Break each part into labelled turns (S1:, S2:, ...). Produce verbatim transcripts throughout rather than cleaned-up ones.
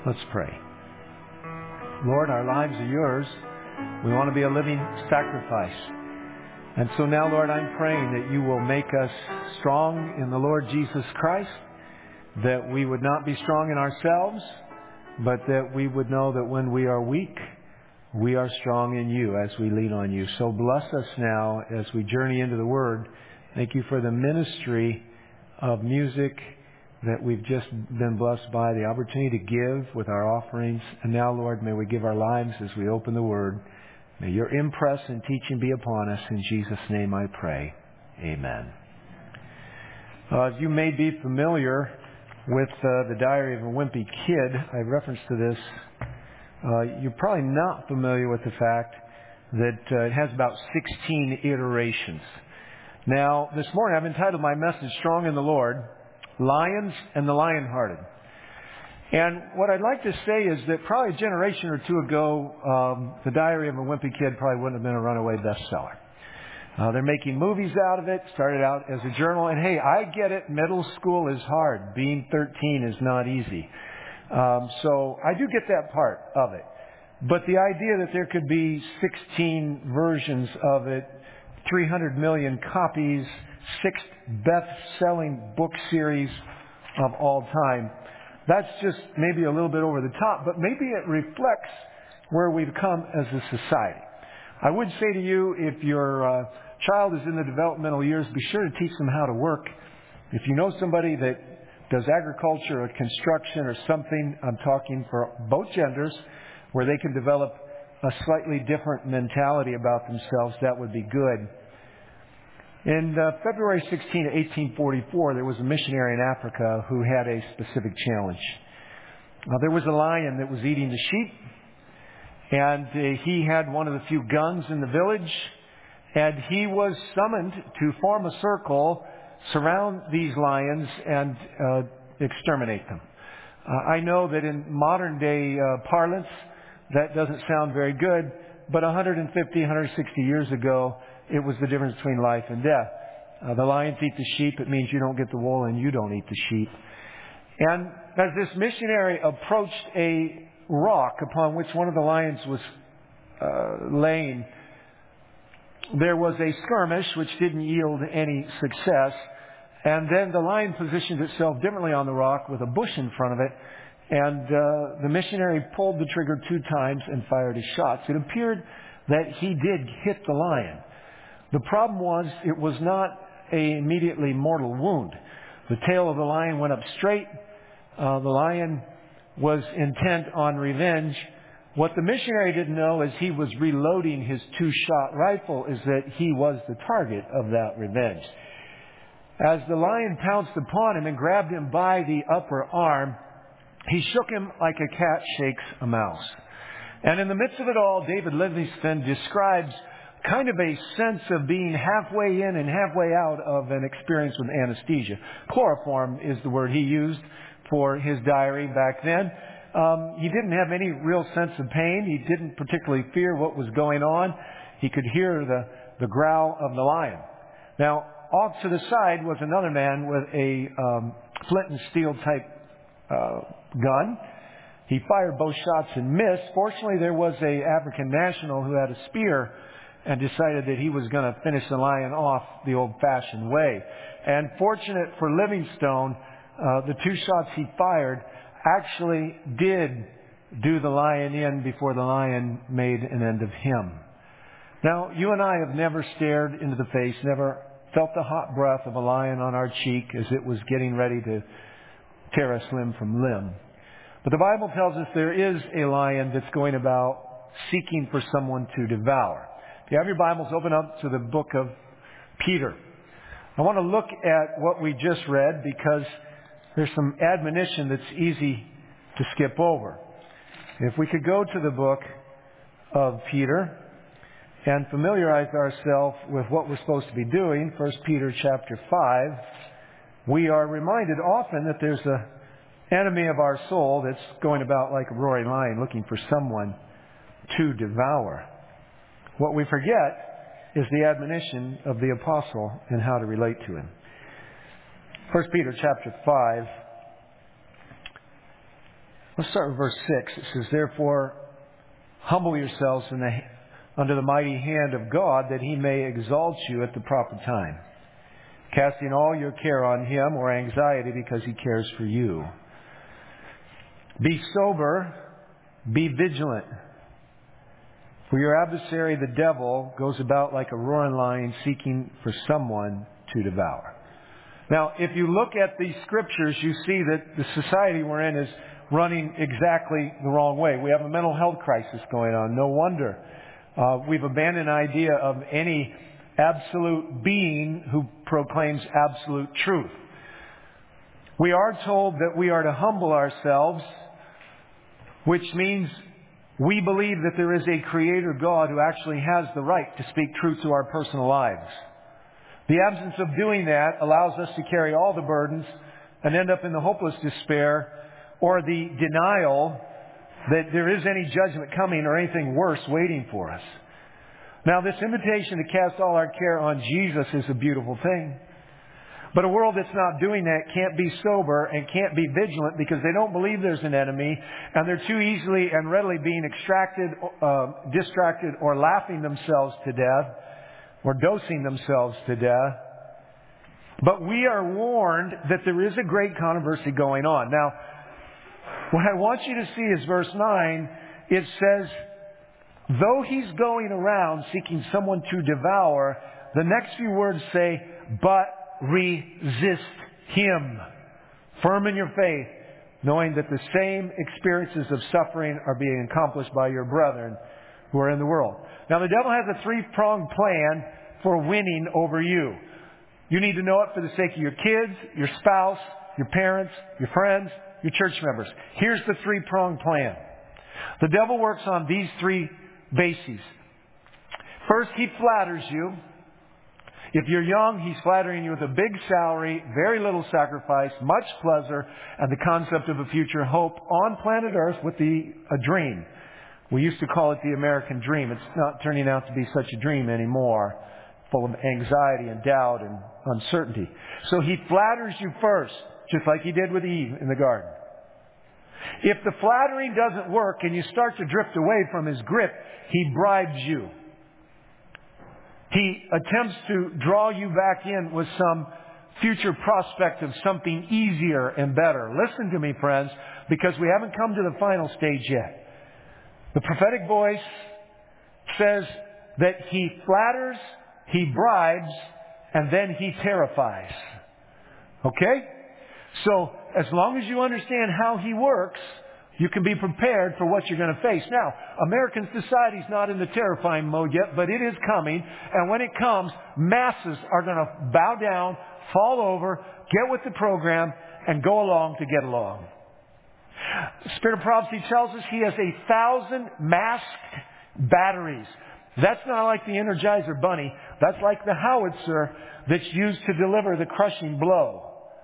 S1: Let's pray. Lord, our lives are yours. We want to be a living sacrifice. And so now, Lord, I'm praying that you will make us strong in the Lord Jesus Christ, that we would not be strong in ourselves, but that we would know that when we are weak, we are strong in you as we lean on you. So bless us now as we journey into the Word. Thank you for the ministry of music that we've just been blessed by, the opportunity to give with our offerings. And now, Lord, may we give our lives as we open the Word. May your impress and teaching be upon us. In Jesus' name I pray. Amen. Uh, you may be familiar with uh, the Diary of a Wimpy Kid. I referenced to this. Uh, you're probably not familiar with the fact that uh, it has about sixteen iterations. Now, this morning I've entitled my message, Strong in the Lord, Lions and the Lion-Hearted. And what I'd like to say is that probably a generation or two ago, um, the Diary of a Wimpy Kid probably wouldn't have been a runaway bestseller. Uh, they're making movies out of it. Started out as a journal. And hey, I get it. Middle school is hard. Being thirteen is not easy. Um, so I do get that part of it. But the idea that there could be sixteen versions of it, three hundred million copies, sixth best-selling book series of all time, that's just maybe a little bit over the top, but maybe it reflects where we've come as a society. I would say to you, if your uh, child is in the developmental years, be sure to teach them how to work. If you know somebody that does agriculture or construction or something, I'm talking for both genders, where they can develop a slightly different mentality about themselves, that would be good. In uh, February sixteenth, eighteen forty-four, there was a missionary in Africa who had a specific challenge. Uh, there was a lion that was eating the sheep, and uh, he had one of the few guns in the village, and he was summoned to form a circle, surround these lions, and uh, exterminate them. Uh, I know that in modern day uh, parlance, that doesn't sound very good, but one hundred fifty, one hundred sixty years ago, it was the difference between life and death. Uh, the lions eat the sheep. It means you don't get the wool and you don't eat the sheep. And as this missionary approached a rock upon which one of the lions was uh, laying, there was a skirmish which didn't yield any success. And then the lion positioned itself differently on the rock with a bush in front of it. And uh, the missionary pulled the trigger two times and fired his shots. It appeared that he did hit the lion. The problem was it was not an immediately mortal wound. The tail of the lion went up straight. Uh, the lion was intent on revenge. What the missionary didn't know as he was reloading his two-shot rifle is that he was the target of that revenge. As the lion pounced upon him and grabbed him by the upper arm, he shook him like a cat shakes a mouse. And in the midst of it all, David Livingstone describes kind of a sense of being halfway in and halfway out of an experience with anesthesia. Chloroform is the word he used for his diary back then. Um, he didn't have any real sense of pain. He didn't particularly fear what was going on. He could hear the, the growl of the lion. Now, off to the side was another man with a um, flint and steel type uh, gun. He fired both shots and missed. Fortunately, there was a African national who had a spear and decided that he was going to finish the lion off the old-fashioned way. And fortunate for Livingstone, uh, the two shots he fired actually did do the lion in before the lion made an end of him. Now, you and I have never stared into the face, never felt the hot breath of a lion on our cheek as it was getting ready to tear us limb from limb. But the Bible tells us there is a lion that's going about seeking for someone to devour. If you have your Bibles, open up to the book of Peter. I want to look at what we just read because there's some admonition that's easy to skip over. If we could go to the book of Peter and familiarize ourselves with what we're supposed to be doing, First Peter chapter five, we are reminded often that there's an enemy of our soul that's going about like a roaring lion looking for someone to devour. What we forget is the admonition of the apostle and how to relate to him. First Peter chapter five, Let's start with verse six. It says, therefore, humble yourselves in the, under the mighty hand of God, that He may exalt you at the proper time, casting all your care on Him, or anxiety, because He cares for you. Be sober, be vigilant. For your adversary, the devil, goes about like a roaring lion, seeking for someone to devour. Now, if you look at these scriptures, you see that the society we're in is running exactly the wrong way. We have a mental health crisis going on. No wonder. Uh, we've abandoned the idea of any absolute being who proclaims absolute truth. We are told that we are to humble ourselves, which means we believe that there is a Creator God who actually has the right to speak truth to our personal lives. The absence of doing that allows us to carry all the burdens and end up in the hopeless despair or the denial that there is any judgment coming or anything worse waiting for us. Now, this invitation to cast all our care on Jesus is a beautiful thing. But a world that's not doing that can't be sober and can't be vigilant because they don't believe there's an enemy, and they're too easily and readily being extracted, uh, distracted, or laughing themselves to death, or dosing themselves to death. But we are warned that there is a great controversy going on. Now, what I want you to see is verse nine. It says, though he's going around seeking someone to devour, the next few words say, but resist him. Firm in your faith, knowing that the same experiences of suffering are being accomplished by your brethren who are in the world. Now, the devil has a three-pronged plan for winning over you. You need to know it for the sake of your kids, your spouse, your parents, your friends, your church members. Here's the three-pronged plan. The devil works on these three bases. First, he flatters you. If you're young, he's flattering you with a big salary, very little sacrifice, much pleasure, and the concept of a future hope on planet Earth with the a dream. We used to call it the American dream. It's not turning out to be such a dream anymore, full of anxiety and doubt and uncertainty. So he flatters you first, just like he did with Eve in the garden. If the flattering doesn't work and you start to drift away from his grip, he bribes you. He attempts to draw you back in with some future prospect of something easier and better. Listen to me, friends, because we haven't come to the final stage yet. The prophetic voice says that he flatters, he bribes, and then he terrifies. Okay? So, as long as you understand how he works, you can be prepared for what you're going to face. Now, American society is not in the terrifying mode yet, but it is coming. And when it comes, masses are going to bow down, fall over, get with the program, and go along to get along. The Spirit of Prophecy tells us he has a thousand masked batteries. That's not like the Energizer Bunny. That's like the howitzer that's used to deliver the crushing blow.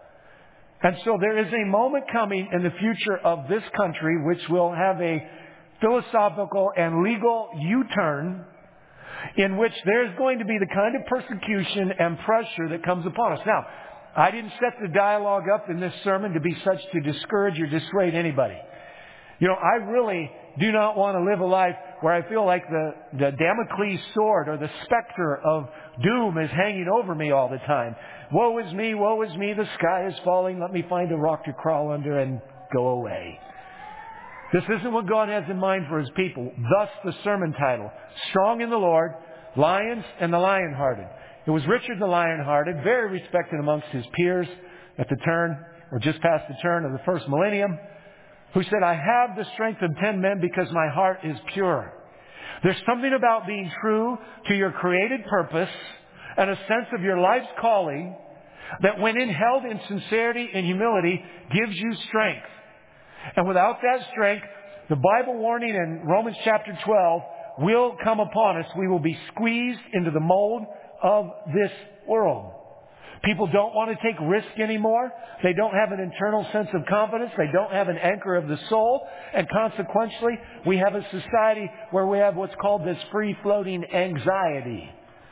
S1: And so there is a moment coming in the future of this country which will have a philosophical and legal U-turn in which there's going to be the kind of persecution and pressure that comes upon us. Now, I didn't set the dialogue up in this sermon to be such to discourage or dissuade anybody. You know, I really do not want to live a life where I feel like the, the Damocles sword or the specter of doom is hanging over me all the time. Woe is me, woe is me, the sky is falling, let me find a rock to crawl under and go away. This isn't what God has in mind for His people. Thus the sermon title, Strong in the Lord, Lions and the Lion-Hearted. It was Richard the Lion-Hearted, very respected amongst his peers at the turn, or just past the turn of the first millennium, who said, I have the strength of ten men because my heart is pure. There's something about being true to your created purpose and a sense of your life's calling that when held in sincerity and humility gives you strength. And without that strength, the Bible warning in Romans chapter twelve will come upon us. We will be squeezed into the mold of this world. People don't want to take risk anymore. They don't have an internal sense of confidence. They don't have an anchor of the soul. And consequently, we have a society where we have what's called this free-floating anxiety.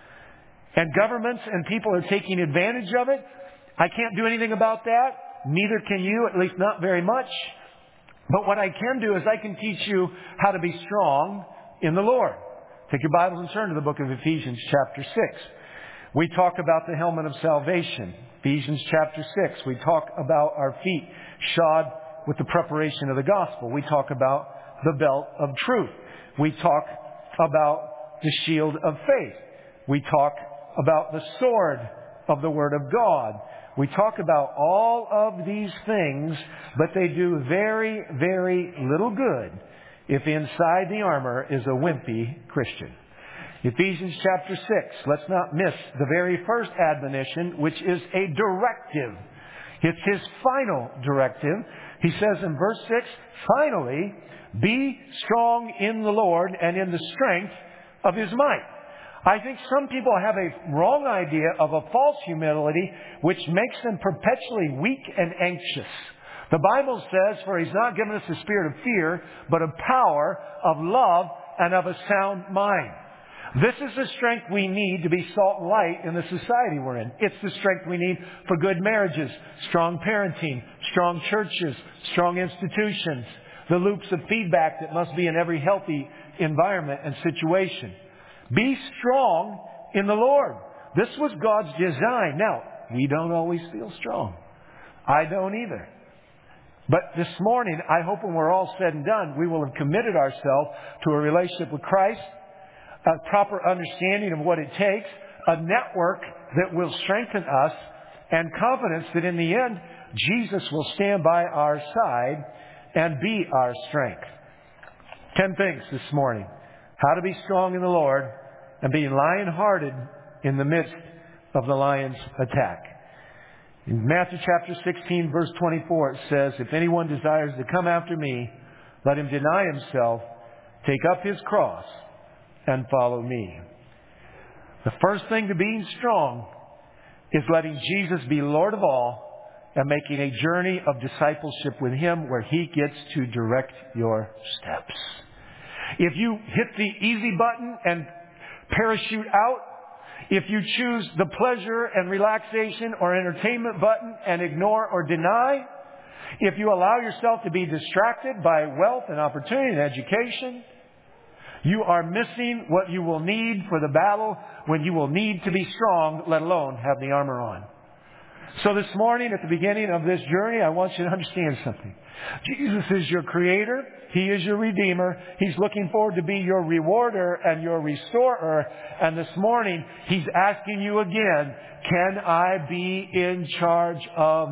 S1: And governments and people are taking advantage of it. I can't do anything about that. Neither can you, at least not very much. But what I can do is I can teach you how to be strong in the Lord. Take your Bibles and turn to the book of Ephesians chapter six. We talk about the helmet of salvation. Ephesians chapter six. We talk about our feet shod with the preparation of the gospel. We talk about the belt of truth. We talk about the shield of faith. We talk about the sword of the Word of God. We talk about all of these things, but they do very, very little good if inside the armor is a wimpy Christian. Ephesians chapter six. Let's not miss the very first admonition, which is a directive. It's His final directive. He says in verse six, finally, be strong in the Lord and in the strength of His might. I think some people have a wrong idea of a false humility, which makes them perpetually weak and anxious. The Bible says, for He's not given us a spirit of fear, but of power, of love, and of a sound mind. This is the strength we need to be salt and light in the society we're in. It's the strength we need for good marriages, strong parenting, strong churches, strong institutions, the loops of feedback that must be in every healthy environment and situation. Be strong in the Lord. This was God's design. Now, we don't always feel strong. I don't either. But this morning, I hope when we're all said and done, we will have committed ourselves to a relationship with Christ, a proper understanding of what it takes, a network that will strengthen us, and confidence that in the end, Jesus will stand by our side and be our strength. Ten things this morning. How to be strong in the Lord and be lion-hearted in the midst of the lion's attack. In Matthew chapter sixteen, verse twenty-four, it says, if anyone desires to come after me, let him deny himself, take up his cross, and follow me. The first thing to being strong is letting Jesus be Lord of all and making a journey of discipleship with Him where He gets to direct your steps. If you hit the easy button and parachute out, if you choose the pleasure and relaxation or entertainment button and ignore or deny, if you allow yourself to be distracted by wealth and opportunity and education, you are missing what you will need for the battle when you will need to be strong, let alone have the armor on. So this morning, at the beginning of this journey, I want you to understand something. Jesus is your Creator. He is your Redeemer. He's looking forward to be your rewarder and your restorer. And this morning, He's asking you again, can I be in charge of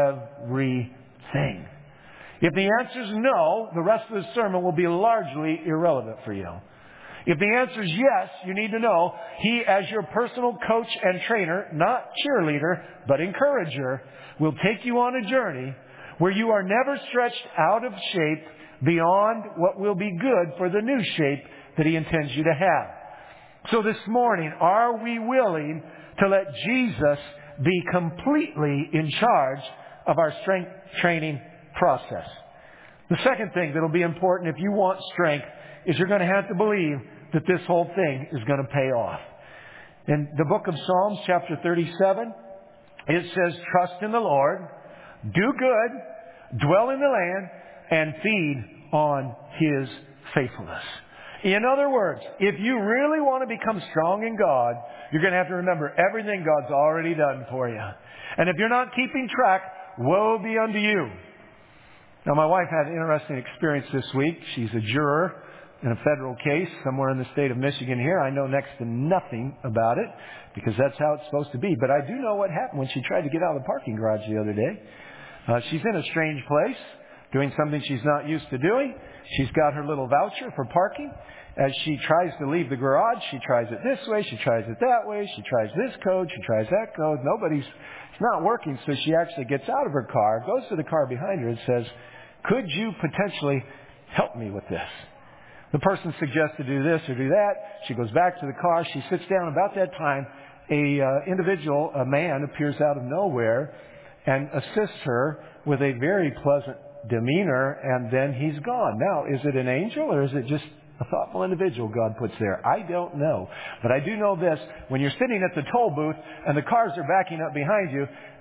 S1: everything? If the answer is no, the rest of the sermon will be largely irrelevant for you. If the answer is yes, you need to know He, as your personal coach and trainer, not cheerleader, but encourager, will take you on a journey where you are never stretched out of shape beyond what will be good for the new shape that He intends you to have. So this morning, are we willing to let Jesus be completely in charge of our strength training process? The second thing that will be important if you want strength is you're going to have to believe that this whole thing is going to pay off. In the book of Psalms, chapter thirty-seven, it says, trust in the Lord, do good, dwell in the land, and feed on His faithfulness. In other words, if you really want to become strong in God, you're going to have to remember everything God's already done for you. And if you're not keeping track, woe be unto you. Now, my wife had an interesting experience this week. She's a juror in a federal case somewhere in the state of Michigan here. I know next to nothing about it because that's how it's supposed to be. But I do know what happened when she tried to get out of the parking garage the other day. Uh, she's in a strange place, doing something she's not used to doing. She's got her little voucher for parking. As she tries to leave the garage, she tries it this way, she tries it that way, she tries this code, she tries that code. Nobody's, it's not working. So she actually gets out of her car, goes to the car behind her and says, could you potentially help me with this? The person suggests to do this or do that. She goes back to the car. She sits down. About that time, a uh, individual, a man, appears out of nowhere and assists her with a very pleasant demeanor, and then he's gone. Now, is it an angel or is it just a thoughtful individual God puts there? I don't know. But I do know this. When you're sitting at the toll booth and the cars are backing up behind you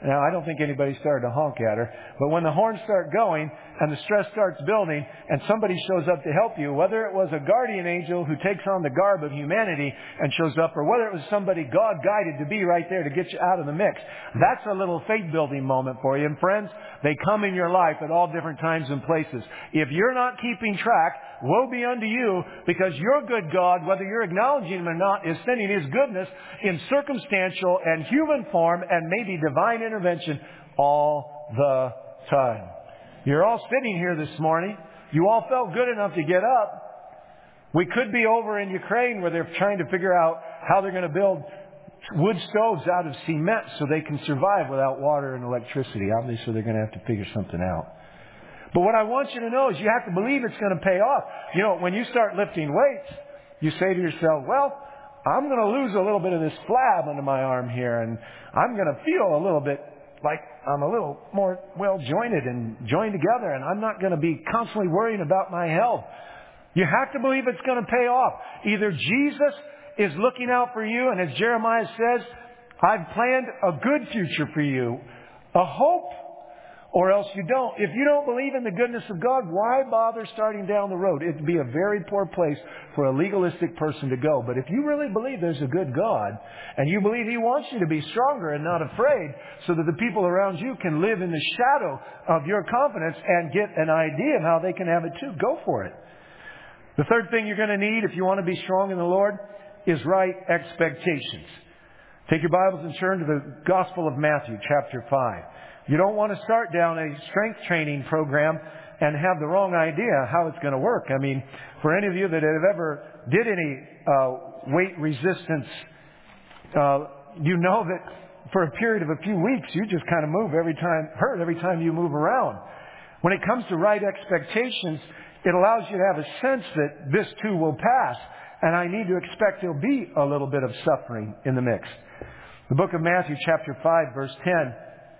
S1: Now, I don't think anybody started to honk at her, but when the horns start going and the stress starts building and somebody shows up to help you, whether it was a guardian angel who takes on the garb of humanity and shows up, or whether it was somebody God guided to be right there to get you out of the mix, that's a little faith building moment for you. And friends, they come in your life at all different times and places. If you're not keeping track, woe be unto you, because your good God, whether you're acknowledging Him or not, is sending His goodness in circumstantial and human form and maybe divine intervention all the time. You're all sitting here this morning. You all felt good enough to get up. We could be over in Ukraine where they're trying to figure out how they're going to build wood stoves out of cement so they can survive without water and electricity. Obviously, they're going to have to figure something out. But what I want you to know is you have to believe it's going to pay off. You know, when you start lifting weights, you say to yourself, well, I'm going to lose a little bit of this flab under my arm here, and I'm going to feel a little bit like I'm a little more well-jointed and joined together, and I'm not going to be constantly worrying about my health. You have to believe it's going to pay off. Either Jesus is looking out for you, and as Jeremiah says, I've planned a good future for you, a hope, or else you don't. If you don't believe in the goodness of God, why bother starting down the road? It'd be a very poor place for a legalistic person to go. But if you really believe there's a good God, and you believe He wants you to be stronger and not afraid, so that the people around you can live in the shadow of your confidence and get an idea of how they can have it too, go for it. The third thing you're going to need if you want to be strong in the Lord is right expectations. Take your Bibles and turn to the Gospel of Matthew, chapter five. You don't want to start down a strength training program and have the wrong idea how it's going to work. I mean, for any of you that have ever did any uh, weight resistance, uh, you know that for a period of a few weeks, you just kind of move every time, hurt every time you move around. When it comes to right expectations, it allows you to have a sense that this too will pass, and I need to expect there'll be a little bit of suffering in the mix. The book of Matthew, chapter five, verse ten,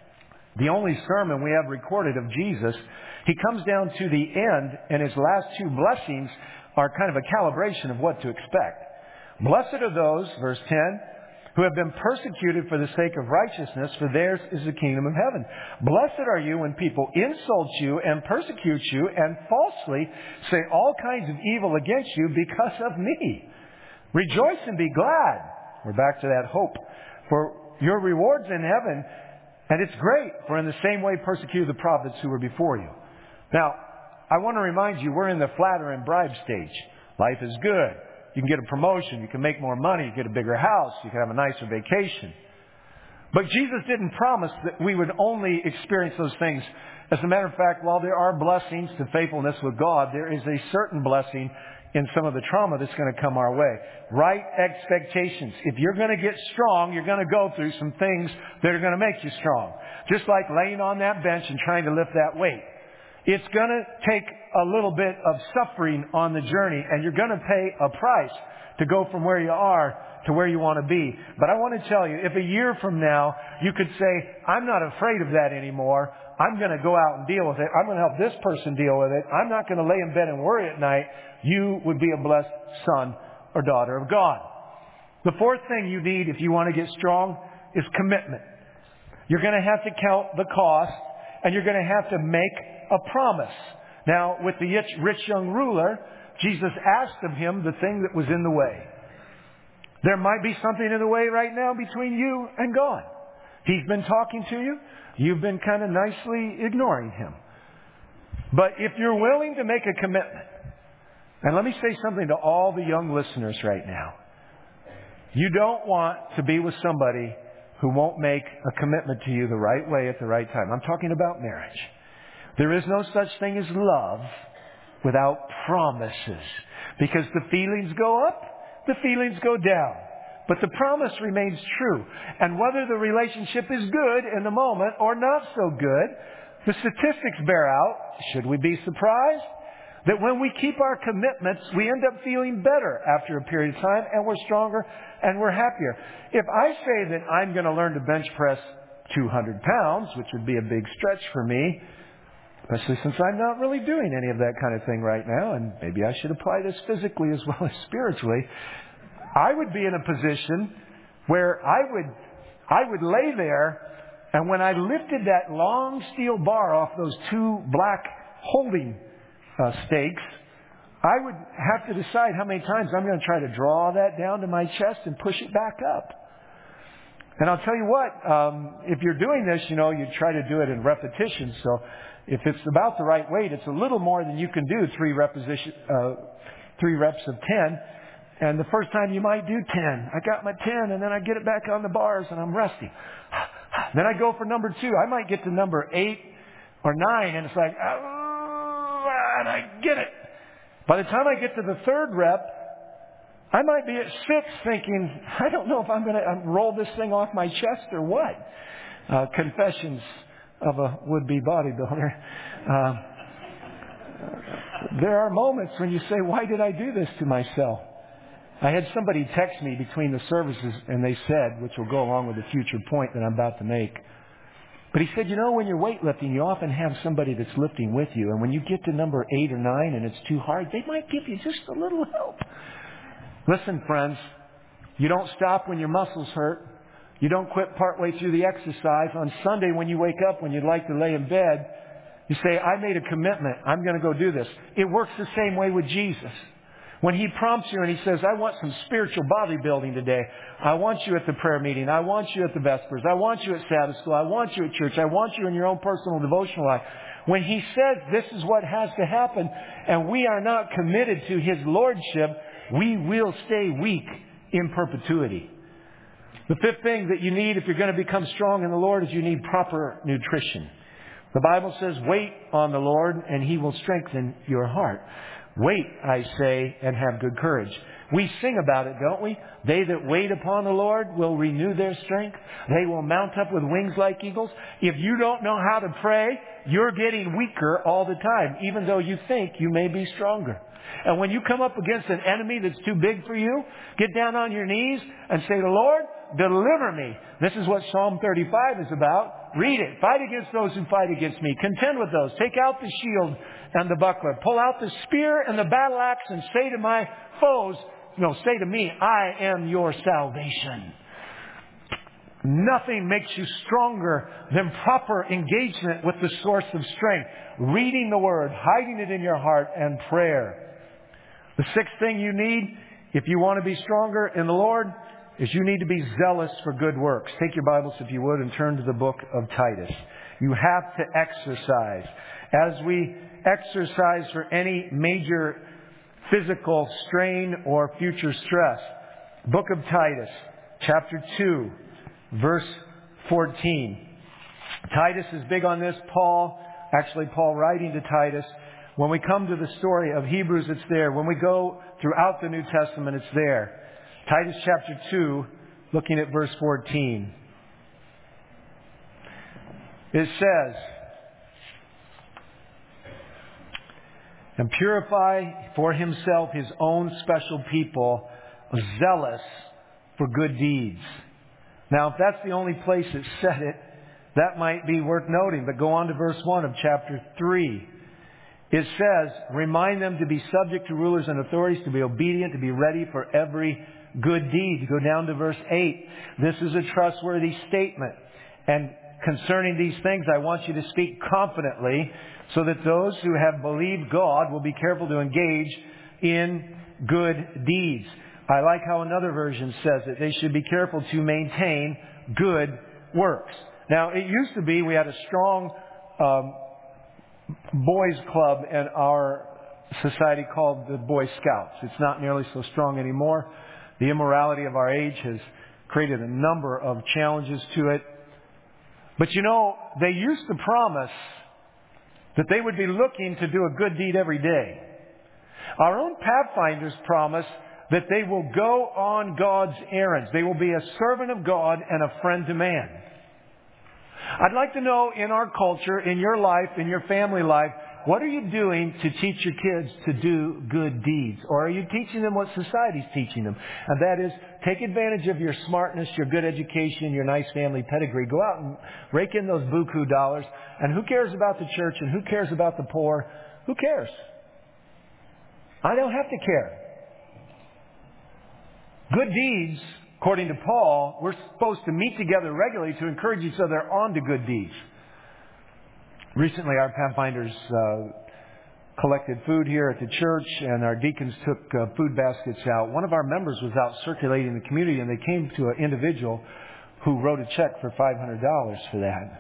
S1: the only sermon we have recorded of Jesus, He comes down to the end, and His last two blessings are kind of a calibration of what to expect. Blessed are those, verse ten, who have been persecuted for the sake of righteousness, for theirs is the kingdom of heaven. Blessed are you when people insult you and persecute you and falsely say all kinds of evil against you because of me. Rejoice and be glad. We're back to that hope. For your reward's in heaven. And it's great, for in the same way persecuted the prophets who were before you. Now, I want to remind you, we're in the flatter and bribe stage. Life is good. You can get a promotion. You can make more money. You can get a bigger house. You can have a nicer vacation. But Jesus didn't promise that we would only experience those things. As a matter of fact, while there are blessings to faithfulness with God, there is a certain blessing in some of the trauma that's going to come our way. Right expectations. If you're going to get strong, you're going to go through some things that are going to make you strong. Just like laying on that bench and trying to lift that weight. It's going to take a little bit of suffering on the journey, and you're going to pay a price to go from where you are to where you want to be. But I want to tell you, if a year from now you could say, I'm not afraid of that anymore. I'm going to go out and deal with it. I'm going to help this person deal with it. I'm not going to lay in bed and worry at night. You would be a blessed son or daughter of God. The fourth thing you need if you want to get strong is commitment. You're going to have to count the cost, and you're going to have to make a promise. Now, with the rich young ruler, Jesus asked of him the thing that was in the way. There might be something in the way right now between you and God. He's been talking to you. You've been kind of nicely ignoring Him. But if you're willing to make a commitment, and let me say something to all the young listeners right now. You don't want to be with somebody who won't make a commitment to you the right way at the right time. I'm talking about marriage. There is no such thing as love without promises. Because the feelings go up, the feelings go down. But the promise remains true. And whether the relationship is good in the moment or not so good, the statistics bear out, should we be surprised, that when we keep our commitments, we end up feeling better after a period of time, and we're stronger and we're happier. If I say that I'm going to learn to bench press two hundred pounds, which would be a big stretch for me, especially since I'm not really doing any of that kind of thing right now, and maybe I should apply this physically as well as spiritually, I would be in a position where I would, I would lay there And when I lifted that long steel bar off those two black holding uh, stakes, I would have to decide how many times I'm going to try to draw that down to my chest and push it back up. And I'll tell you what, um, if you're doing this, you know, you try to do it in repetition. So if it's about the right weight, it's a little more than you can do, three, repetition, uh, three reps of ten. And the first time you might do ten. I got my ten, and then I get it back on the bars, and I'm rusty. Then I go for number two. I might get to number eight or nine, and it's like, oh, and I get it. By the time I get to the third rep, I might be at six thinking, I don't know if I'm going to roll this thing off my chest or what. Uh, confessions of a would-be bodybuilder. Uh, there are moments when you say, why did I do this to myself? I had somebody text me between the services, and they said, which will go along with the future point that I'm about to make. But he said, you know, when you're weightlifting, you often have somebody that's lifting with you. And when you get to number eight or nine and it's too hard, they might give you just a little help. Listen, friends, you don't stop when your muscles hurt. You don't quit partway through the exercise. On Sunday, when you wake up, when you'd like to lay in bed, you say, I made a commitment. I'm going to go do this. It works the same way with Jesus. When He prompts you and He says, I want some spiritual bodybuilding today. I want you at the prayer meeting. I want you at the Vespers. I want you at Sabbath school. I want you at church. I want you in your own personal devotional life. When He says this is what has to happen, and we are not committed to His Lordship, we will stay weak in perpetuity. The fifth thing that you need if you're going to become strong in the Lord is you need proper nutrition. The Bible says, wait on the Lord and He will strengthen your heart. Wait, I say, and have good courage. We sing about it, don't we? They that wait upon the Lord will renew their strength. They will mount up with wings like eagles. If you don't know how to pray, you're getting weaker all the time, even though you think you may be stronger. And when you come up against an enemy that's too big for you, get down on your knees and say, Lord, deliver me. This is what Psalm thirty-five is about. Read it. Fight against those who fight against me. Contend with those. Take out the shield and the buckler. Pull out the spear and the battle axe and say to my foes, no, say to me, I am your salvation. Nothing makes you stronger than proper engagement with the source of strength. Reading the Word, hiding it in your heart, and prayer. The sixth thing you need, if you want to be stronger in the Lord, is you need to be zealous for good works. Take your Bibles, if you would, and turn to the book of Titus. You have to exercise. As we exercise for any major physical strain or future stress. Book of Titus, chapter two, verse fourteen. Titus is big on this. Paul, actually Paul writing to Titus. When we come to the story of Hebrews, it's there. When we go throughout the New Testament, it's there. Titus chapter two, looking at verse fourteen. It says, and purify for himself his own special people, zealous for good deeds. Now, if that's the only place it said it, that might be worth noting. But go on to verse one of chapter three. It says, remind them to be subject to rulers and authorities, to be obedient, to be ready for every good deed. Go down to verse eight. This is a trustworthy statement. And concerning these things, I want you to speak confidently, so that those who have believed God will be careful to engage in good deeds. I like how another version says it. They should be careful to maintain good works. Now, it used to be we had a strong um, boys club in our society called the Boy Scouts. It's not nearly so strong anymore. The immorality of our age has created a number of challenges to it. But you know, they used to promise that they would be looking to do a good deed every day. Our own Pathfinders promise that they will go on God's errands. They will be a servant of God and a friend to man. I'd like to know, in our culture, in your life, in your family life, what are you doing to teach your kids to do good deeds? Or are you teaching them what society's teaching them? And that is, take advantage of your smartness, your good education, your nice family pedigree. Go out and rake in those buku dollars. And who cares about the church and who cares about the poor? Who cares? I don't have to care. Good deeds According to Paul, we're supposed to meet together regularly to encourage each other on to good deeds. Recently, our Pathfinders uh, collected food here at the church, and our deacons took uh, food baskets out. One of our members was out circulating the community, and they came to an individual who wrote a check for five hundred dollars for that.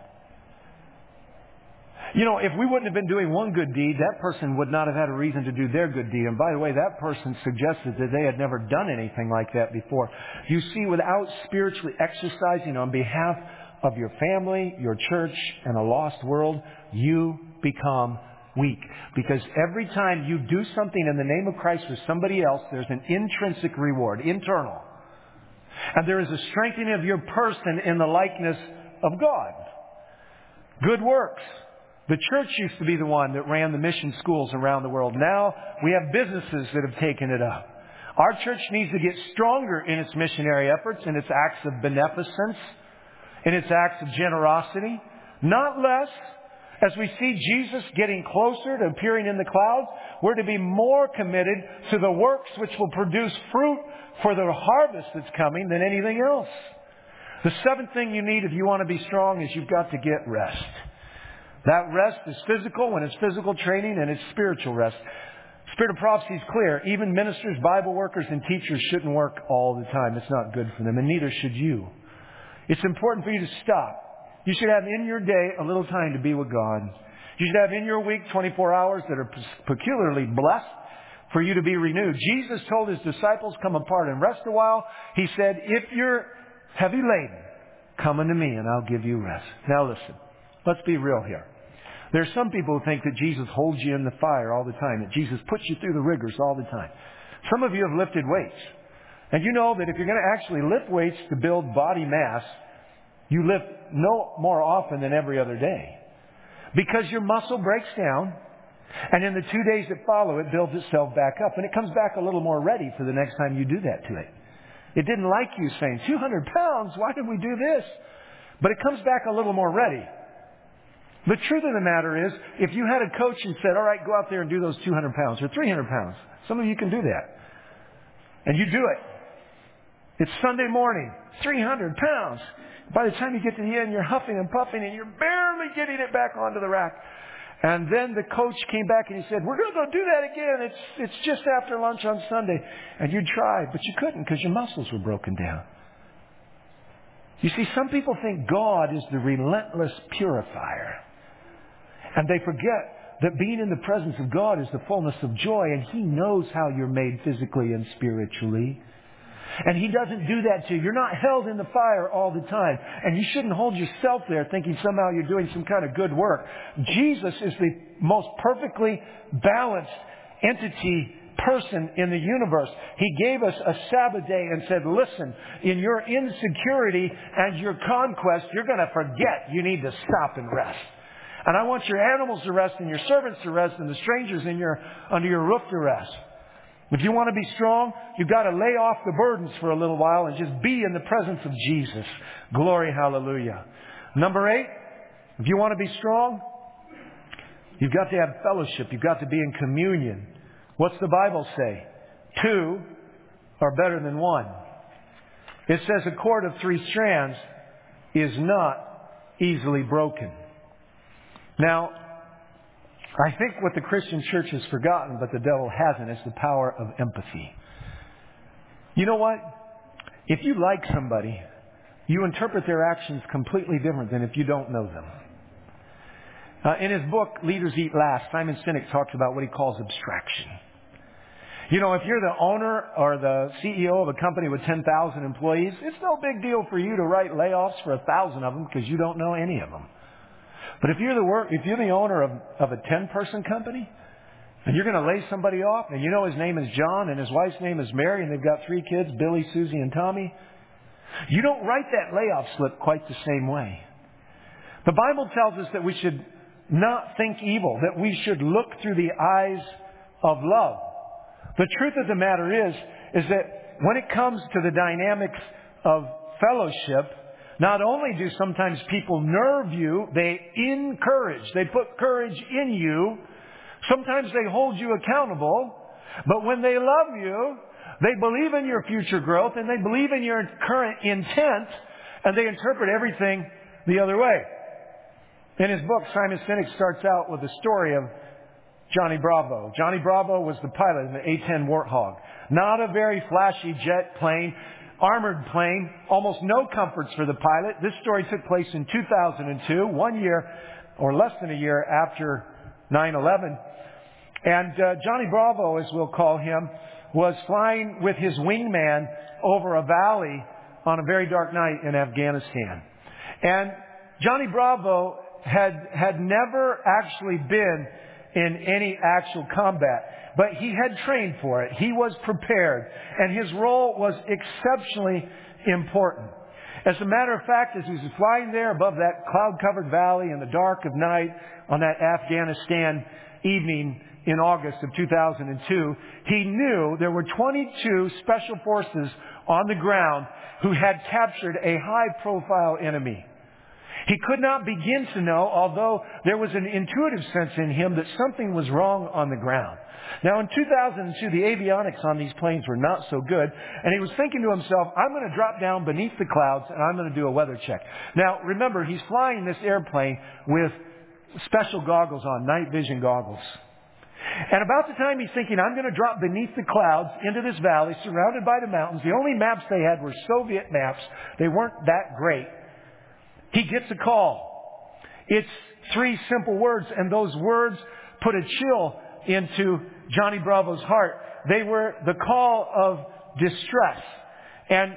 S1: You know, if we wouldn't have been doing one good deed, that person would not have had a reason to do their good deed. And by the way, that person suggested that they had never done anything like that before. You see, without spiritually exercising on behalf of your family, your church, and a lost world, you become weak. Because every time you do something in the name of Christ for somebody else, there's an intrinsic reward, internal. And there is a strengthening of your person in the likeness of God. Good works. The church used to be the one that ran the mission schools around the world. Now we have businesses that have taken it up. Our church needs to get stronger in its missionary efforts, in its acts of beneficence, in its acts of generosity. Not less. As we see Jesus getting closer to appearing in the clouds, we're to be more committed to the works which will produce fruit for the harvest that's coming than anything else. The seventh thing you need if you want to be strong is you've got to get rest. That rest is physical when it's physical training, and it's spiritual rest. Spirit of prophecy is clear. Even ministers, Bible workers, and teachers shouldn't work all the time. It's not good for them, and neither should you. It's important for you to stop. You should have in your day a little time to be with God. You should have in your week twenty-four hours that are peculiarly blessed for you to be renewed. Jesus told His disciples, come apart and rest a while. He said, if you're heavy laden, come unto me and I'll give you rest. Now listen, let's be real here. There are some people who think that Jesus holds you in the fire all the time, that Jesus puts you through the rigors all the time. Some of you have lifted weights. And you know that if you're going to actually lift weights to build body mass, you lift no more often than every other day. Because your muscle breaks down, and in the two days that follow, it builds itself back up. And it comes back a little more ready for the next time you do that to it. It didn't like you saying, two hundred pounds, why did we do this? But it comes back a little more ready. The truth of the matter is, if you had a coach and said, all right, go out there and do those two hundred pounds or three hundred pounds. Some of you can do that. And you do it. It's Sunday morning, three hundred pounds. By the time you get to the end, you're huffing and puffing and you're barely getting it back onto the rack. And then the coach came back and he said, we're going to go do that again. It's, it's just after lunch on Sunday. And you tried, but you couldn't because your muscles were broken down. You see, some people think God is the relentless purifier. And they forget that being in the presence of God is the fullness of joy, and He knows how you're made physically and spiritually. And He doesn't do that to you. You're not held in the fire all the time. And you shouldn't hold yourself there thinking somehow you're doing some kind of good work. Jesus is the most perfectly balanced entity, person in the universe. He gave us a Sabbath day and said, listen, in your insecurity and your conquest, you're going to forget you need to stop and rest. And I want your animals to rest and your servants to rest and the strangers in your under your roof to rest. If you want to be strong, you've got to lay off the burdens for a little while and just be in the presence of Jesus. Glory, hallelujah. Number eight, if you want to be strong, you've got to have fellowship. You've got to be in communion. What's the Bible say? Two are better than one. It says a cord of three strands is not easily broken. Now, I think what the Christian church has forgotten, but the devil hasn't, is the power of empathy. You know what? If you like somebody, you interpret their actions completely different than if you don't know them. Uh, in his book, Leaders Eat Last, Simon Sinek talks about what he calls abstraction. You know, if you're the owner or the C E O of a company with ten thousand employees, it's no big deal for you to write layoffs for one thousand of them because you don't know any of them. But if you're the work, if you're the owner of, of a ten-person company, and you're going to lay somebody off, and you know his name is John, and his wife's name is Mary, and they've got three kids, Billy, Susie, and Tommy, you don't write that layoff slip quite the same way. The Bible tells us that we should not think evil, that we should look through the eyes of love. The truth of the matter is, is that when it comes to the dynamics of fellowship, not only do sometimes people nerve you, they encourage, they put courage in you. Sometimes they hold you accountable. But when they love you, They believe in your future growth, and they believe in your current intent, and they interpret everything the other way. In his book, Simon Sinek starts out with the story of Johnny Bravo. Johnny Bravo was the pilot in the A ten Warthog. Not a very flashy jet plane, armored plane, almost no comforts for the pilot. This story took place in two thousand two, one year or less than a year after nine eleven. And uh, Johnny Bravo, as we'll call him, was flying with his wingman over a valley on a very dark night in Afghanistan. And Johnny Bravo had had never actually been in any actual combat, but he had trained for it. He was prepared, and his role was exceptionally important. As a matter of fact, as he was flying there above that cloud-covered valley in the dark of night on that Afghanistan evening in August of two thousand two, he knew there were twenty-two special forces on the ground who had captured a high-profile enemy. He could not begin to know, although there was an intuitive sense in him that something was wrong on the ground. Now, in two thousand two, the avionics on these planes were not so good, and he was thinking to himself, I'm going to drop down beneath the clouds, and I'm going to do a weather check. Now, remember, he's flying this airplane with special goggles on, night vision goggles. And about the time he's thinking, I'm going to drop beneath the clouds into this valley, surrounded by the mountains. The only maps they had were Soviet maps. They weren't that great. He gets a call. It's three simple words, and those words put a chill into Johnny Bravo's heart. They were the call of distress. And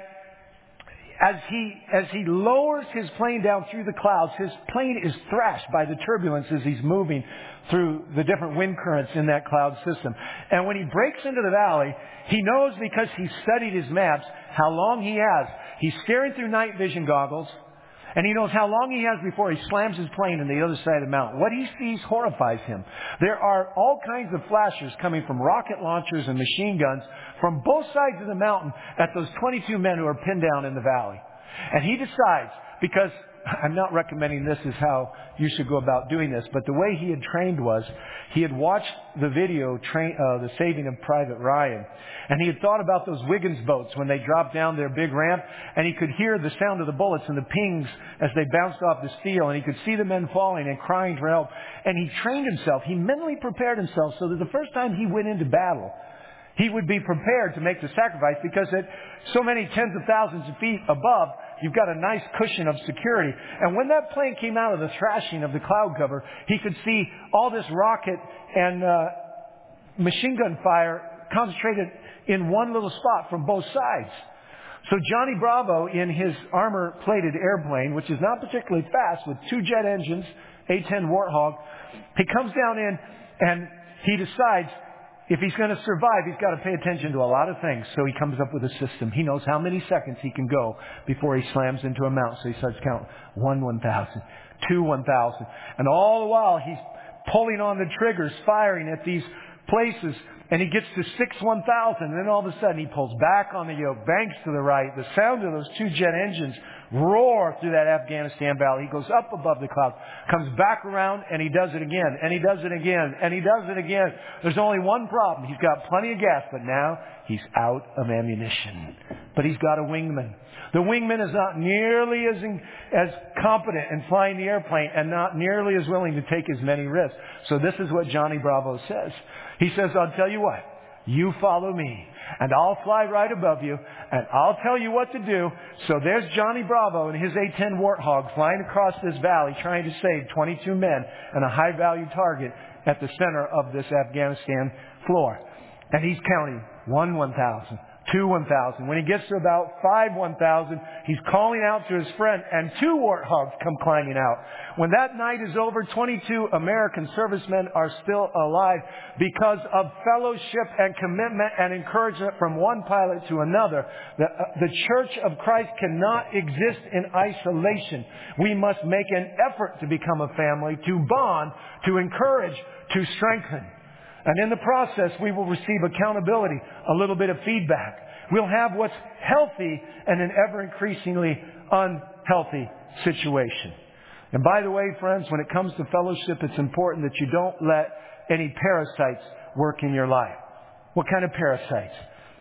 S1: as he, as he lowers his plane down through the clouds, his plane is thrashed by the turbulence as he's moving through the different wind currents in that cloud system. And when he breaks into the valley, he knows, because he's studied his maps, how long he has. He's staring through night vision goggles, and he knows how long he has before he slams his plane on the other side of the mountain. What he sees horrifies him. There are all kinds of flashers coming from rocket launchers and machine guns from both sides of the mountain at those twenty-two men who are pinned down in the valley. And he decides, because I'm not recommending this is how you should go about doing this, but the way he had trained was, he had watched the video, train, uh, The Saving of Private Ryan, and he had thought about those Wiggins boats when they dropped down their big ramp, and he could hear the sound of the bullets and the pings as they bounced off the steel, and he could see the men falling and crying for help. And he trained himself, he mentally prepared himself so that the first time he went into battle, he would be prepared to make the sacrifice, because at so many tens of thousands of feet above, you've got a nice cushion of security. And when that plane came out of the thrashing of the cloud cover, he could see all this rocket and uh, machine gun fire concentrated in one little spot from both sides. So Johnny Bravo, in his armor-plated airplane, which is not particularly fast, with two jet engines, A ten Warthog, he comes down in and he decides, if he's going to survive, he's got to pay attention to a lot of things. So he comes up with a system. He knows how many seconds he can go before he slams into a mountain. So he starts counting. One, one thousand. Two, one thousand. And all the while, he's pulling on the triggers, firing at these places. And he gets to six, one thousand. And then all of a sudden, he pulls back on the yoke, banks to the right. The sound of those two jet engines roar through that Afghanistan valley. He goes up above the clouds, comes back around, and he does it again, and he does it again, and he does it again. There's only one problem. He's got plenty of gas, but now he's out of ammunition. But he's got a wingman. The wingman is not nearly as in, as competent in flying the airplane, and not nearly as willing to take as many risks. So this is what Johnny Bravo says. He says, I'll tell you what, you follow me, and I'll fly right above you, and I'll tell you what to do. So there's Johnny Bravo and his A ten Warthog flying across this valley, trying to save twenty-two men and a high-value target at the center of this Afghanistan floor. And he's counting one, one thousand. Two one thousand. When he gets to about five one thousand, he's calling out to his friend, and two Warthogs come climbing out. When that night is over, twenty-two American servicemen are still alive because of fellowship and commitment and encouragement from one pilot to another. The, uh, the Church of Christ cannot exist in isolation. We must make an effort to become a family, to bond, to encourage, to strengthen. And in the process, we will receive accountability, a little bit of feedback. We'll have what's healthy and an ever-increasingly unhealthy situation. And by the way, friends, when it comes to fellowship, it's important that you don't let any parasites work in your life. What kind of parasites?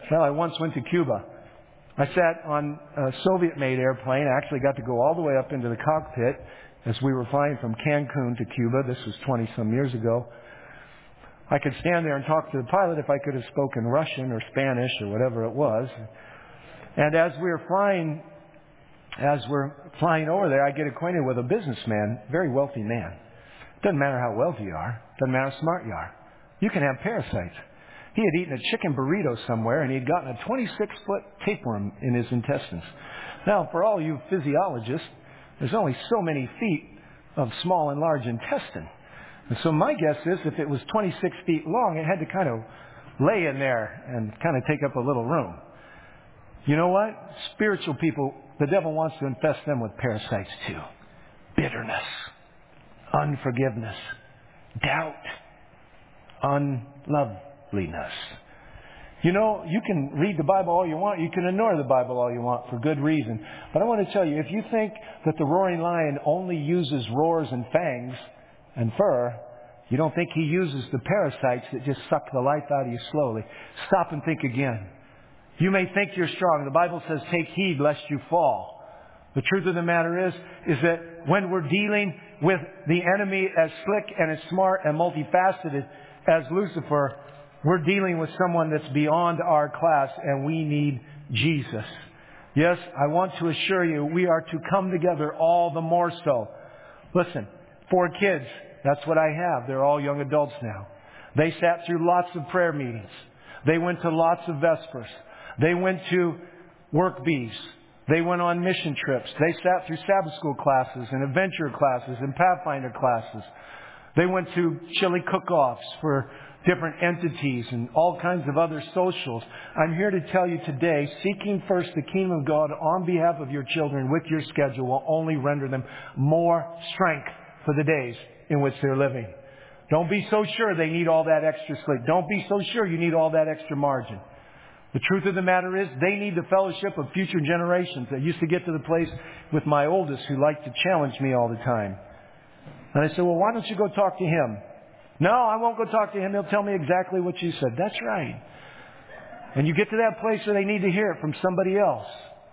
S1: Well, I once went to Cuba. I sat on a Soviet-made airplane. I actually got to go all the way up into the cockpit as we were flying from Cancun to Cuba. This was twenty-some years ago. I could stand there and talk to the pilot if I could have spoken Russian or Spanish or whatever it was. And as we were flying, as we're flying over there, I get acquainted with a businessman, very wealthy man. Doesn't matter how wealthy you are. Doesn't matter how smart you are. You can have parasites. He had eaten a chicken burrito somewhere, and he'd gotten a twenty-six foot tapeworm in his intestines. Now, for all you physiologists, there's only so many feet of small and large intestine. And so my guess is if it was twenty-six feet long, it had to kind of lay in there and kind of take up a little room. You know what? Spiritual people, the devil wants to infest them with parasites too. Bitterness, unforgiveness, doubt, unloveliness. You know, you can read the Bible all you want. You can ignore the Bible all you want for good reason. But I want to tell you, if you think that the roaring lion only uses roars and fangs and fur, you don't think he uses the parasites that just suck the life out of you slowly. Stop and think again. You may think you're strong. The Bible says, take heed lest you fall. The truth of the matter is, is that when we're dealing with the enemy as slick and as smart and multifaceted as Lucifer, we're dealing with someone that's beyond our class, and we need Jesus. Yes, I want to assure you, we are to come together all the more so. Listen, four kids, that's what I have. They're all young adults now. They sat through lots of prayer meetings. They went to lots of Vespers. They went to work bees. They went on mission trips. They sat through Sabbath school classes and adventure classes and Pathfinder classes. They went to chili cook-offs for different entities and all kinds of other socials. I'm here to tell you today, seeking first the kingdom of God on behalf of your children with your schedule will only render them more strength for the days in which they're living. Don't be so sure they need all that extra sleep. Don't be so sure you need all that extra margin. The truth of the matter is they need the fellowship of future generations. I used to get to the place with my oldest who liked to challenge me all the time. And I said, well, why don't you go talk to him? No, I won't go talk to him. He'll tell me exactly what you said. That's right. And you get to that place where they need to hear it from somebody else.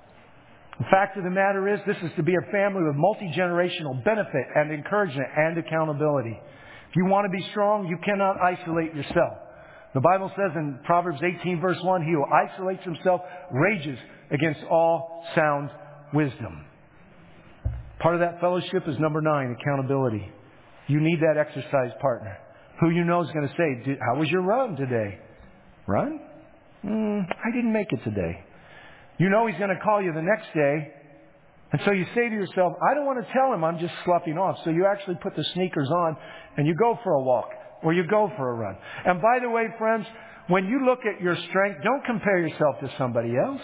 S1: The fact of the matter is, this is to be a family with multi-generational benefit and encouragement and accountability. If you want to be strong, you cannot isolate yourself. The Bible says in Proverbs eighteen verse one, he who isolates himself rages against all sound wisdom. Part of that fellowship is number nine, accountability. You need that exercise partner who you know is going to say, how was your run today? Run? Mm, I didn't make it today. You know he's going to call you the next day. And so you say to yourself, I don't want to tell him I'm just sloughing off. So you actually put the sneakers on and you go for a walk or you go for a run. And by the way, friends, when you look at your strength, don't compare yourself to somebody else.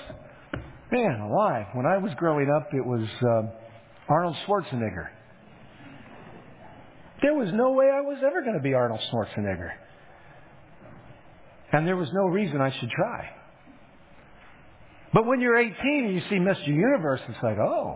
S1: Man alive, when I was growing up, it was uh, Arnold Schwarzenegger. There was no way I was ever going to be Arnold Schwarzenegger. And there was no reason I should try. But when you're eighteen and you see Mister Universe, it's like, oh.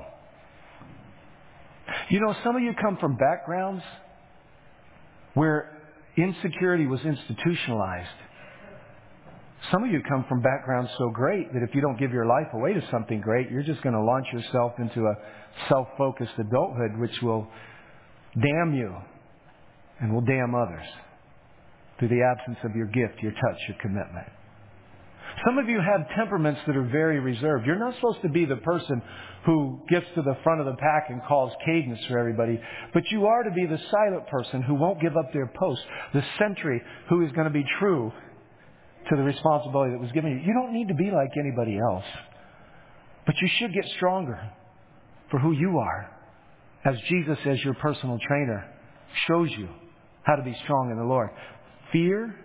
S1: You know, some of you come from backgrounds where insecurity was institutionalized. Some of you come from backgrounds so great that if you don't give your life away to something great, you're just going to launch yourself into a self-focused adulthood which will damn you and will damn others through the absence of your gift, your touch, your commitment. Some of you have temperaments that are very reserved. You're not supposed to be the person who gets to the front of the pack and calls cadence for everybody, but you are to be the silent person who won't give up their post, the sentry who is going to be true to the responsibility that was given you. You don't need to be like anybody else, but you should get stronger for who you are, as Jesus, as your personal trainer, shows you how to be strong in the Lord. Fear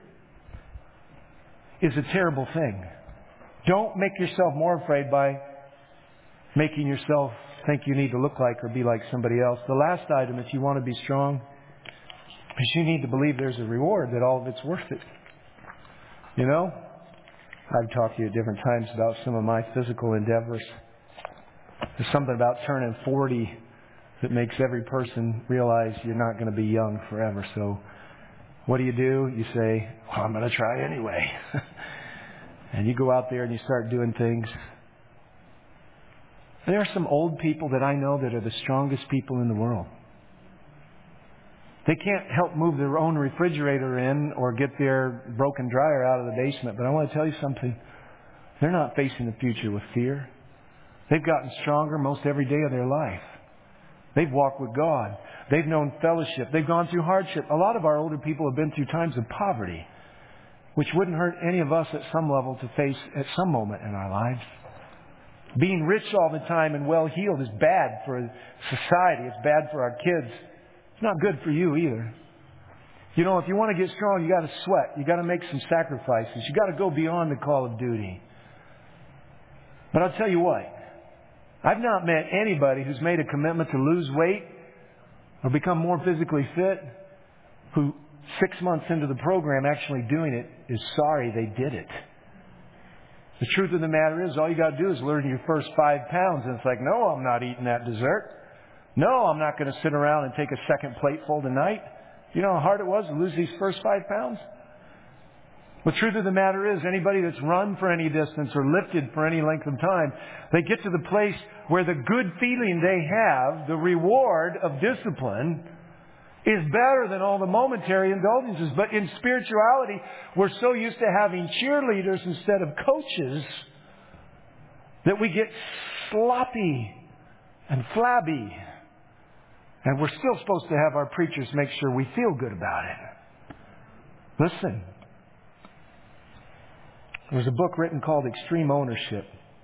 S1: is a terrible thing. Don't make yourself more afraid by making yourself think you need to look like or be like somebody else. The last item, if you want to be strong, is you need to believe there's a reward, that all of it's worth it. You know, I've talked to you at different times about some of my physical endeavors. There's something about turning forty that makes every person realize you're not going to be young forever. So what do you do? You say, well, I'm going to try anyway. And you go out there and you start doing things. And there are some old people that I know that are the strongest people in the world. They can't help move their own refrigerator in or get their broken dryer out of the basement. But I want to tell you something. They're not facing the future with fear. They've gotten stronger most every day of their life. They've walked with God. They've known fellowship. They've gone through hardship. A lot of our older people have been through times of poverty, which wouldn't hurt any of us at some level to face at some moment in our lives. Being rich all the time and well-heeled is bad for society. It's bad for our kids. It's not good for you either. You know, if you want to get strong, you got to sweat. You got to make some sacrifices. You got to go beyond the call of duty. But I'll tell you what. I've not met anybody who's made a commitment to lose weight or become more physically fit who six months into the program actually doing it is sorry they did it. The truth of the matter is all you got to do is learn your first five pounds and it's like, no, I'm not eating that dessert. No, I'm not going to sit around and take a second plateful tonight. You know how hard it was to lose these first five pounds? The truth of the matter is anybody that's run for any distance or lifted for any length of time, they get to the place where the good feeling they have, the reward of discipline, is better than all the momentary indulgences. But in spirituality, we're so used to having cheerleaders instead of coaches that we get sloppy and flabby. And we're still supposed to have our preachers make sure we feel good about it. Listen. There was a book written called Extreme Ownership.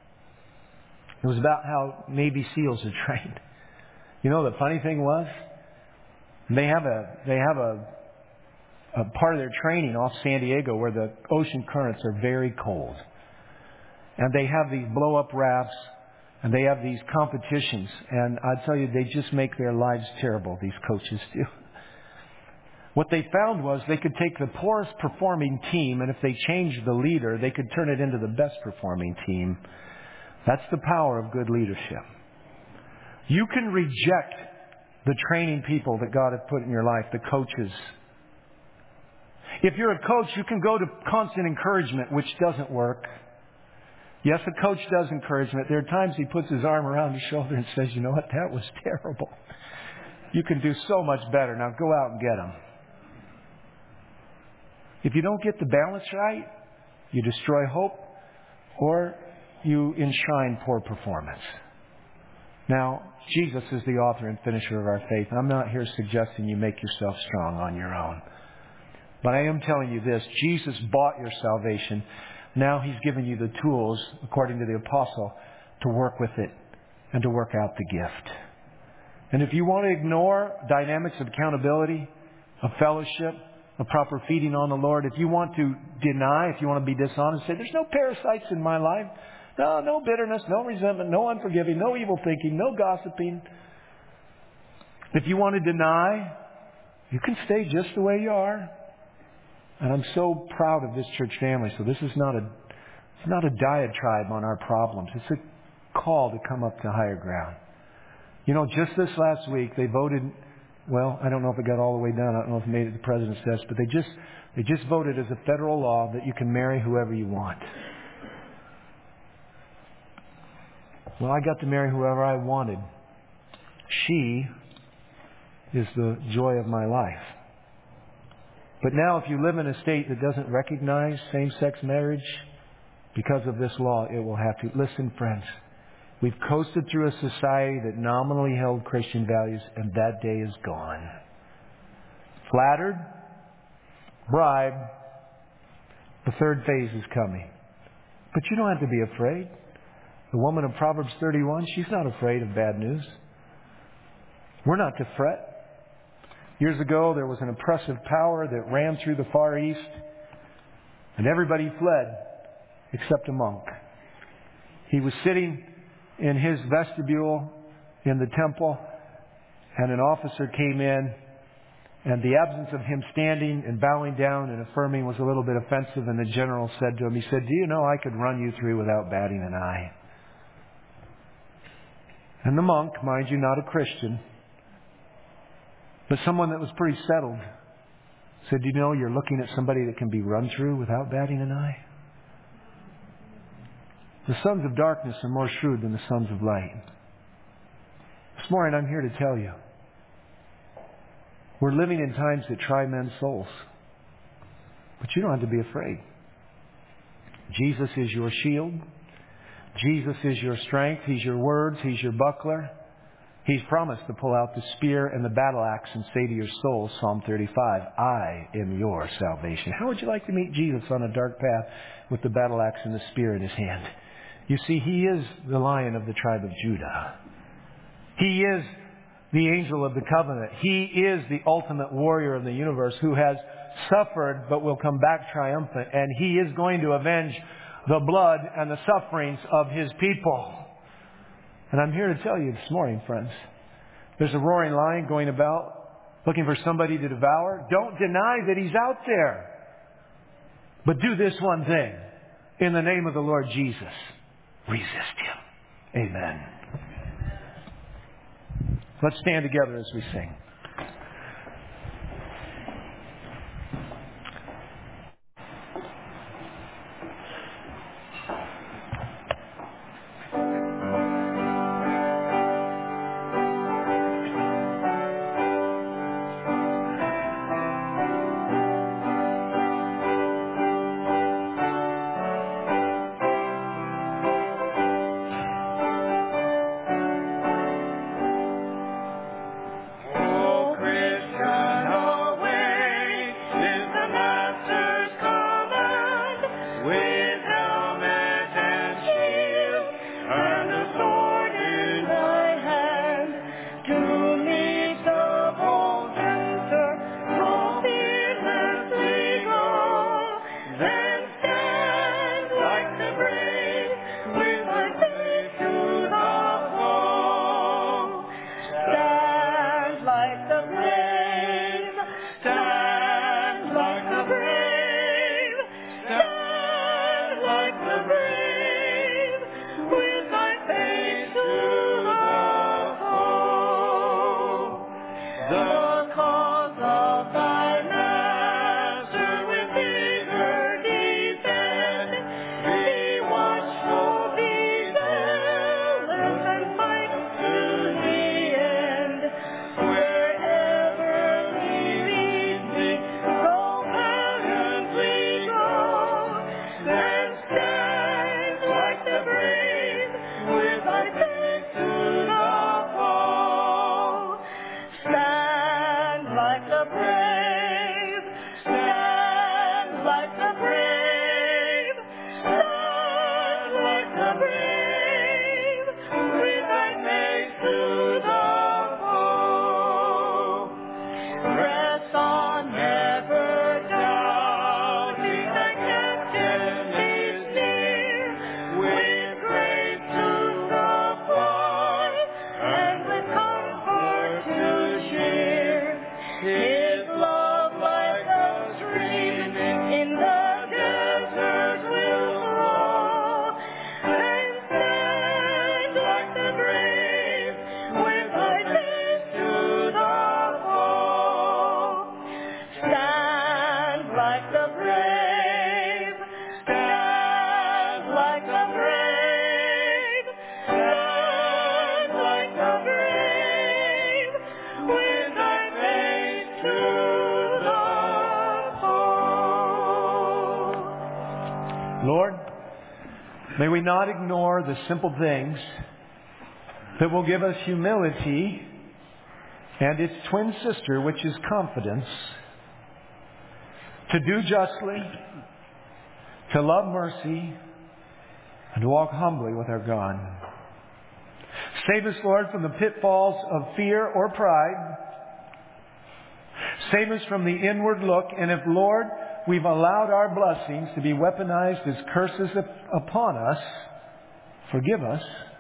S1: It was about how Navy SEALs are trained. You know, the funny thing was, they have a they have a, a part of their training off San Diego where the ocean currents are very cold. And they have these blow-up rafts, and they have these competitions. And I tell you, they just make their lives terrible, these coaches do. What they found was they could take the poorest performing team, and if they changed the leader, they could turn it into the best performing team. That's the power of good leadership. You can reject the training people that God has put in your life, the coaches. If you're a coach, you can go to constant encouragement, which doesn't work. Yes, a coach does encouragement. There are times he puts his arm around your shoulder and says, you know what, that was terrible. You can do so much better. Now go out and get them. If you don't get the balance right, you destroy hope or you enshrine poor performance. Now, Jesus is the author and finisher of our faith. I'm not here suggesting you make yourself strong on your own. But I am telling you this. Jesus bought your salvation. Now He's given you the tools, according to the apostle, to work with it and to work out the gift. And if you want to ignore dynamics of accountability, of fellowship, of proper feeding on the Lord, if you want to deny, if you want to be dishonest, say, there's no parasites in my life. No, no bitterness, no resentment, no unforgiving, no evil thinking, no gossiping. If you want to deny, you can stay just the way you are. And I'm so proud of this church family. So this is not a, it's not a diatribe on our problems. It's a call to come up to higher ground. You know, just this last week they voted. Well, I don't know if it got all the way down. I don't know if it made it to the president's desk, but they just they just voted as a federal law that you can marry whoever you want. Well, I got to marry whoever I wanted. She is the joy of my life. But now if you live in a state that doesn't recognize same-sex marriage, because of this law, it will have to. Listen, friends, we've coasted through a society that nominally held Christian values, and that day is gone. Flattered, bribed, the third phase is coming. But you don't have to be afraid. The woman of Proverbs thirty-one, she's not afraid of bad news. We're not to fret. Years ago, there was an oppressive power that ran through the Far East, and everybody fled except a monk. He was sitting in his vestibule in the temple, and an officer came in, and the absence of him standing and bowing down and affirming was a little bit offensive, and the general said to him, he said, do you know I could run you through without batting an eye? And the monk, mind you, not a Christian, but someone that was pretty settled, said, do you know you're looking at somebody that can be run through without batting an eye? The sons of darkness are more shrewd than the sons of light. This morning I'm here to tell you, we're living in times that try men's souls. But you don't have to be afraid. Jesus is your shield. Jesus is your strength. He's your words. He's your buckler. He's promised to pull out the spear and the battle axe and say to your soul, Psalm thirty-five, I am your salvation. How would you like to meet Jesus on a dark path with the battle axe and the spear in his hand? You see, he is the Lion of the tribe of Judah. He is the angel of the covenant. He is the ultimate warrior of the universe who has suffered but will come back triumphant. And he is going to avenge the blood and the sufferings of his people. And I'm here to tell you this morning, friends, there's a roaring lion going about looking for somebody to devour. Don't deny that he's out there. But do this one thing. In the name of the Lord Jesus, resist him. Amen. Let's stand together as we sing. Lord, may we not ignore the simple things that will give us humility and its twin sister, which is confidence, to do justly, to love mercy, and to walk humbly with our God. Save us, Lord, from the pitfalls of fear or pride. Save us from the inward look. And if, Lord, we've allowed our blessings to be weaponized as curses upon us, forgive us.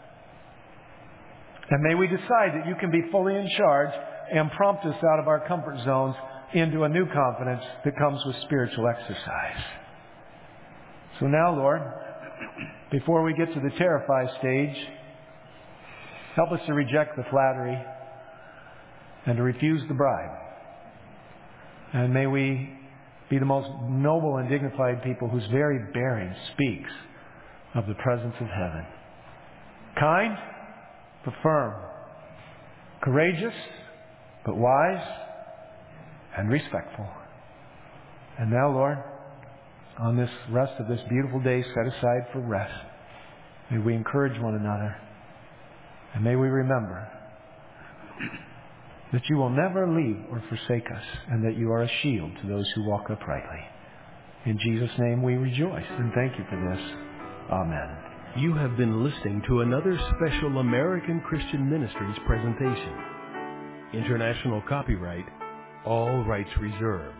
S1: And may we decide that you can be fully in charge and prompt us out of our comfort zones into a new confidence that comes with spiritual exercise. So now, Lord, before we get to the terrify stage, help us to reject the flattery and to refuse the bribe. And may we be the most noble and dignified people whose very bearing speaks of the presence of heaven. Kind, but firm. Courageous, but wise and respectful. And now, Lord, on this rest of this beautiful day set aside for rest, may we encourage one another. And may we remember that you will never leave or forsake us, and that you are a shield to those who walk uprightly. In Jesus' name we rejoice, and thank you for this. Amen.
S2: You have been listening to another special American Christian Ministries presentation. International copyright, all rights reserved.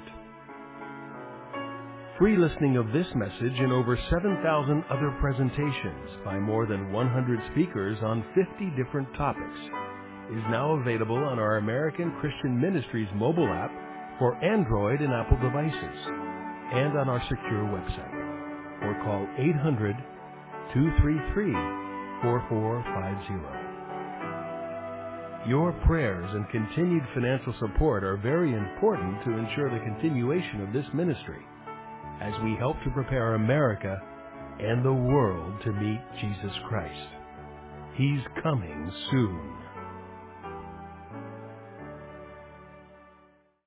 S2: Free listening of this message and over seven thousand other presentations by more than one hundred speakers on fifty different topics is now available on our American Christian Ministries mobile app for Android and Apple devices, and on our secure website. Or call eight hundred, two three three, four four five zero. Your prayers and continued financial support are very important to ensure the continuation of this ministry as we help to prepare America and the world to meet Jesus Christ. He's coming soon.